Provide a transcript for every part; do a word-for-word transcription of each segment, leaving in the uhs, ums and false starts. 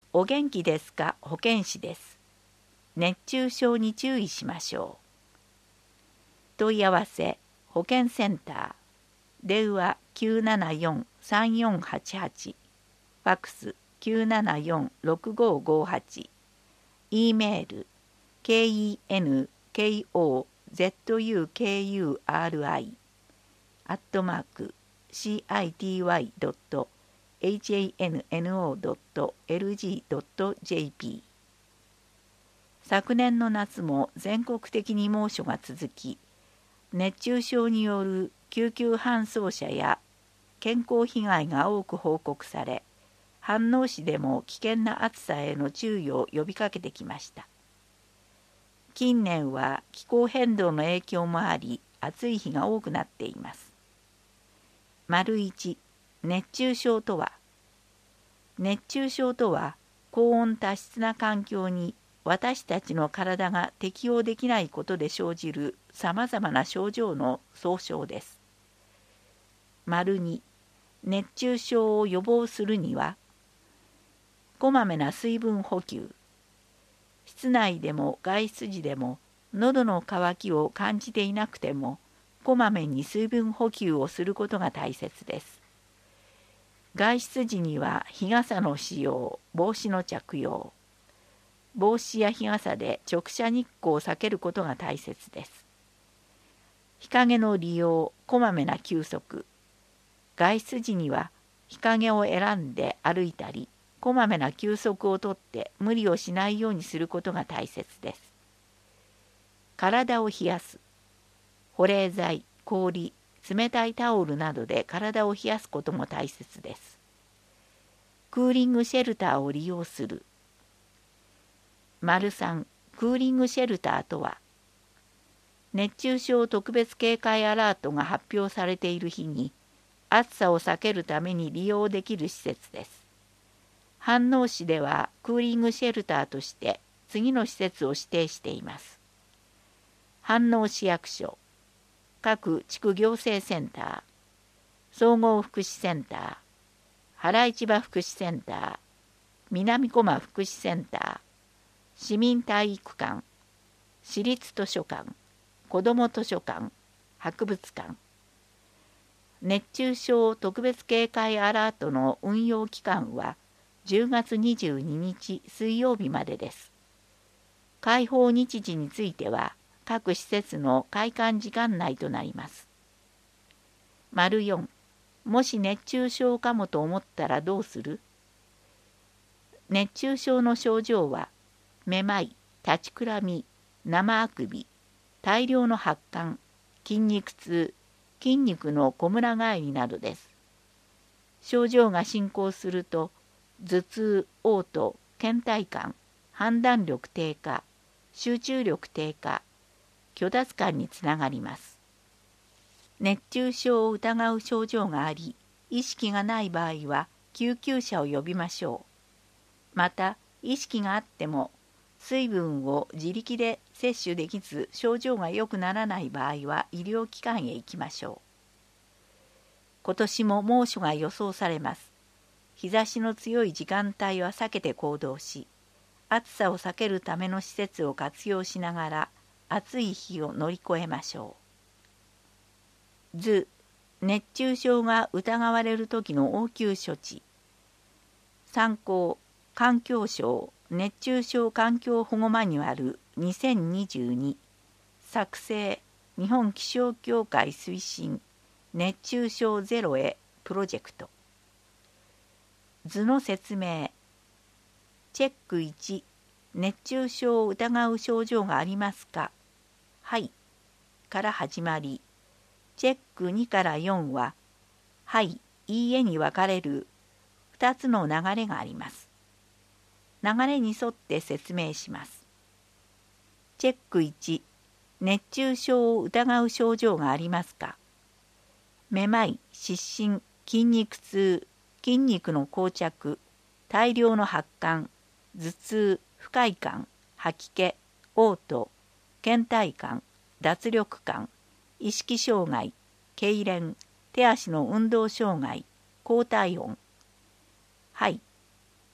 お元気ですか？保健師です。熱中症に注意しましょう。問い合わせ保健センター、電話 きゅうななよん さんよんはちはち、ファックス きゅうななよん ろくごごはち、E メール ケンコズク アットマーク シーアイティーワイ ドット エイチエーエヌエヌオー ドット エルジー ドット ジェーピー。 昨年の夏も全国的に猛暑が続き、熱中症による救急搬送者や健康被害が多く報告され、飯能市でも危険な暑さへの注意を呼びかけてきました。近年は気候変動の影響もあり、暑い日が多くなっています。丸一、熱中症とは。熱中症とは、高温多湿な環境に私たちの体が適応できないことで生じるさまざまな症状の総称です。丸二、熱中症を予防するには、こまめな水分補給。室内でも外出時でも喉の渇きを感じていなくても、こまめに水分補給をすることが大切です。外出時には日傘の使用、帽子の着用。帽子や日傘で直射日光を避けることが大切です。日陰の利用、こまめな休息。外出時には日陰を選んで歩いたり、こまめな休息をとって無理をしないようにすることが大切です。体を冷やす。保冷剤、氷、冷たいタオルなどで体を冷やすことも大切です。クーリングシェルターを利用する。丸さん、クーリングシェルターとは、熱中症特別警戒アラートが発表されている日に、暑さを避けるために利用できる施設です。飯能市ではクーリングシェルターとして次の施設を指定しています。飯能市役所、各地区行政センター、総合福祉センター、原市場福祉センター、南小間福祉センター、市民体育館、市立図書館、子ども図書館、博物館。熱中症特別警戒アラートの運用期間はじゅうがつにじゅうににち水曜日までです。開放日時については各施設の開館時間内となります。丸よん、もし熱中症かもと思ったらどうする？熱中症の症状は、めまい、立ちくらみ、生あくび、大量の発汗、筋肉痛、筋肉のこむら返りなどです。症状が進行すると、頭痛、嘔吐、倦怠感、判断力低下、集中力低下、虚脱感につながります。熱中症を疑う症状があり、意識がない場合は救急車を呼びましょう。また、意識があっても、水分を自力で摂取できず症状が良くならない場合は医療機関へ行きましょう。今年も猛暑が予想されます。日差しの強い時間帯は避けて行動し、暑さを避けるための施設を活用しながら暑い日を乗り越えましょう。図、熱中症が疑われる時の応急処置。参考、環境省熱中症環境保護マニュアルにせんにじゅうに、作成、日本気象協会推進熱中症ゼロへプロジェクト。図の説明。チェックいち、熱中症を疑う症状がありますか？はい、から始まり、チェックにからよんは、はい、いいえに分かれるふたつの流れがあります。流れに沿って説明します。チェックいち、熱中症を疑う症状がありますか？めまい、失神、筋肉痛、筋肉の膠着、大量の発汗、頭痛、不快感、吐き気、嘔吐、倦怠感、脱力感、意識障害、痙攣、手足の運動障害、高体温。はい。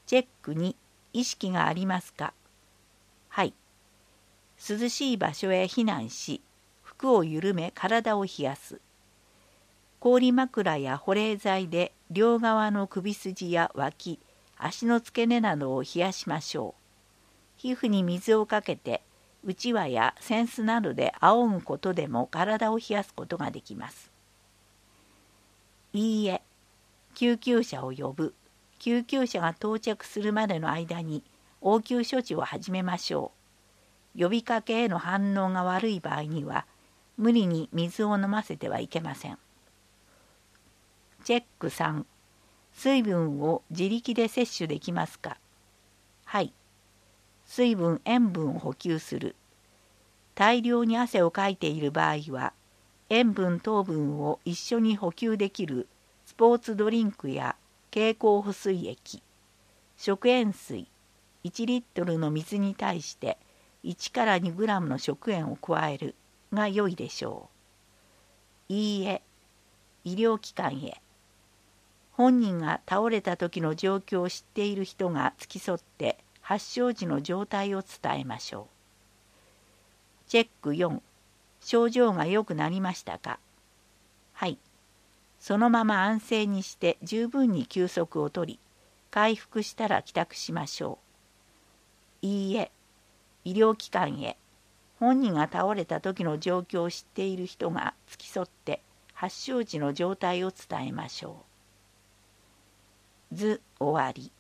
チェックに、意識がありますか？はい。涼しい場所へ避難し、服を緩め体を冷やす。氷枕や保冷剤で両側の首筋や脇、足の付け根などを冷やしましょう。皮膚に水をかけて、うちわや扇子などで仰ぐことでも体を冷やすことができます。いいえ、救急車を呼ぶ。救急車が到着するまでの間に応急処置を始めましょう。呼びかけへの反応が悪い場合には、無理に水を飲ませてはいけません。チェックさん、水分を自力で摂取できますか？はい。水分・塩分を補給する。大量に汗をかいている場合は、塩分・糖分を一緒に補給できるスポーツドリンクや経口補水液、食塩水、いちリットルの水に対していちからにグラムの食塩を加えるが良いでしょう。いいえ、医療機関へ。本人が倒れた時の状況を知っている人が付き添って発症時の状態を伝えましょう。チェックよん、症状が良くなりましたか？はい。そのまま安静にして十分に休息をとり、回復したら帰宅しましょう。いいえ、医療機関へ。本人が倒れた時の状況を知っている人が付き添って発症時の状態を伝えましょう。図終わり。